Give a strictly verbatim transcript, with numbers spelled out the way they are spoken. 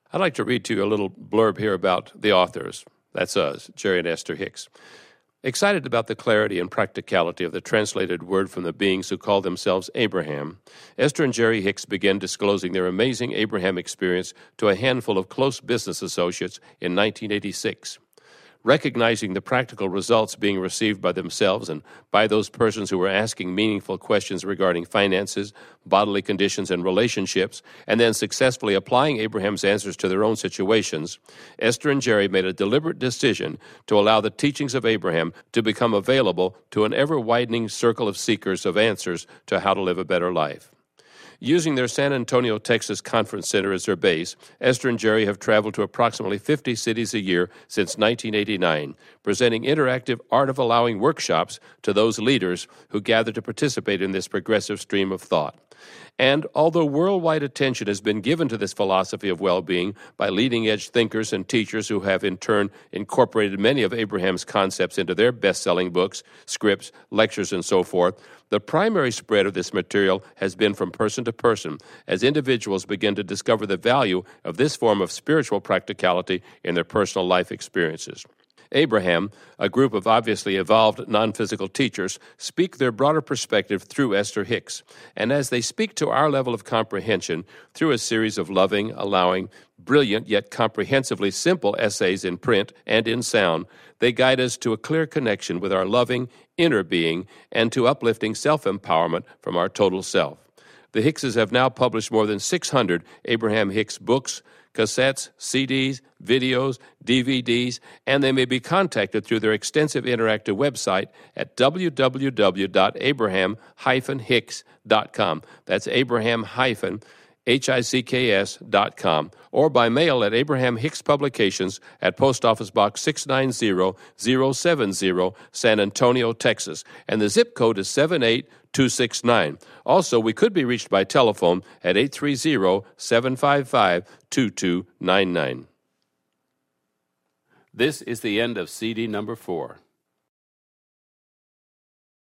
I'd like to read to you a little blurb here about the authors. That's us, Jerry and Esther Hicks. Excited about the clarity and practicality of the translated word from the beings who call themselves Abraham, Esther and Jerry Hicks began disclosing their amazing Abraham experience to a handful of close business associates in nineteen eighty-six. Recognizing the practical results being received by themselves and by those persons who were asking meaningful questions regarding finances, bodily conditions, and relationships, and then successfully applying Abraham's answers to their own situations, Esther and Jerry made a deliberate decision to allow the teachings of Abraham to become available to an ever-widening circle of seekers of answers to how to live a better life. Using their San Antonio, Texas conference center as their base, Esther and Jerry have traveled to approximately fifty cities a year since nineteen eighty-nine, presenting interactive Art of Allowing workshops to those leaders who gather to participate in this progressive stream of thought. And although worldwide attention has been given to this philosophy of well-being by leading-edge thinkers and teachers who have in turn incorporated many of Abraham's concepts into their best-selling books, scripts, lectures, and so forth, the primary spread of this material has been from person to person as individuals begin to discover the value of this form of spiritual practicality in their personal life experiences. Abraham, a group of obviously evolved non-physical teachers, speak their broader perspective through Esther Hicks. And as they speak to our level of comprehension through a series of loving, allowing, brilliant yet comprehensively simple essays in print and in sound, they guide us to a clear connection with our loving, inner being and to uplifting self-empowerment from our total self. The Hickses have now published more than six hundred Abraham Hicks books, cassettes, C Ds, videos, D V Ds, and they may be contacted through their extensive interactive website at w w w dot abraham dash hicks dot com. That's Abraham hyphen H I C K S dot com, or by mail at Abraham Hicks Publications at Post Office Box six nine zero zero seven zero, San Antonio, Texas, and the zip code is seven eight two six nine. Also, we could be reached by telephone at eight three zero seven five five two two nine nine. This is the end of C D number four.